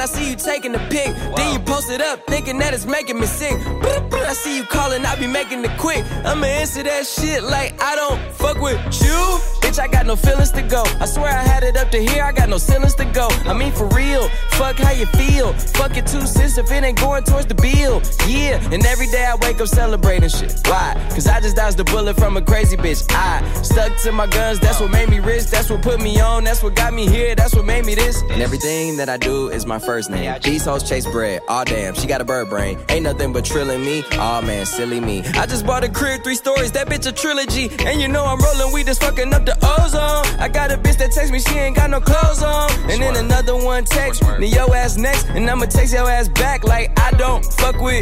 I see you taking the pic. Then you post it up, thinking that it's making me sick. I see you calling, I be making it quick. I'ma answer that shit like I don't fuck with you. Bitch, I got no feelings to go. I swear I had it up to here, I got no ceilings to go. I mean for real, fuck how you feel. Fuck it 2 cents if it ain't going towards the bill. Yeah, and every day I wake up celebrating shit. Why? Cause I just dodged the bullet from a crazy bitch. I stuck to my guns, that's what made me rich. That's what put me on, that's what got me here. That's what made me this. And everything that I do is my first name. These hoes chase bread, aw damn, she got a bird brain. Ain't nothing but trilling me, aw man, silly me. I just bought a crib, 3 stories, that bitch a trilogy. And you know I'm rolling weed that's fucking up the ozone. I got a bitch that texts me, she ain't got no clothes on. And then another one text, then your ass next. And I'ma text your ass back like I don't fuck with